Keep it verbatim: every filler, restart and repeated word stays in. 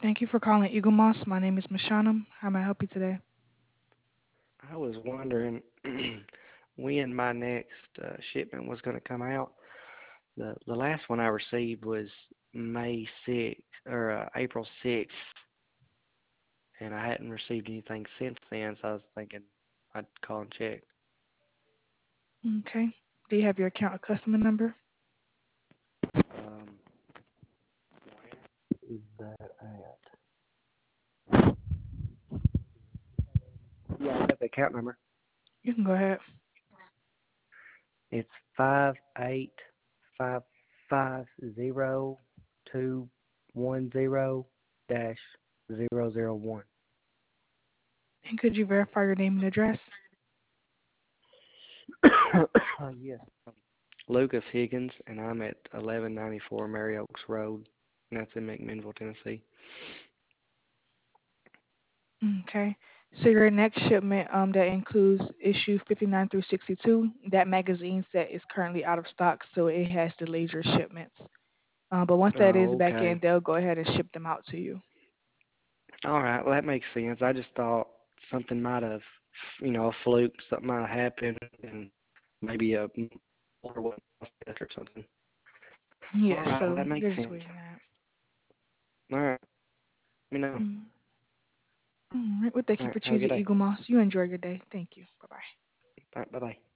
Thank you for calling Eagle Moss. My name is Mashana. How may I help you today? I was wondering when my next uh, shipment was going to come out. The the last one I received was May sixth or uh, April sixth, and I hadn't received anything since then, so I was thinking I'd call and check. Okay. Do you have your account or customer number? Um, is that at? Yeah, I have the account number. You can go ahead. It's five eight five five zero two one zero dash zero zero one. And could you verify your name and address? Yes. Lucas Higgins, and I'm at eleven ninety-four Mary Oaks Road, and that's in McMinnville, Tennessee. Okay. So your next shipment um, that includes issue fifty-nine through sixty-two, that magazine set is currently out of stock, so it has delayed your shipments. Uh, but once that is Oh, back in, okay. they'll go ahead and ship them out to you. All right. Well, that makes sense. I just thought something might have, you know, a fluke, something might have happened, and maybe a order wasn't processed or something. All Yes, right. Well, so that makes you're just sense. waiting that. All right. Let me know. Mm. All right. Well, thank All you right. for Have a good choosing day. Eagle Moss. You enjoy your day. Thank you. Bye bye. All right. Bye bye.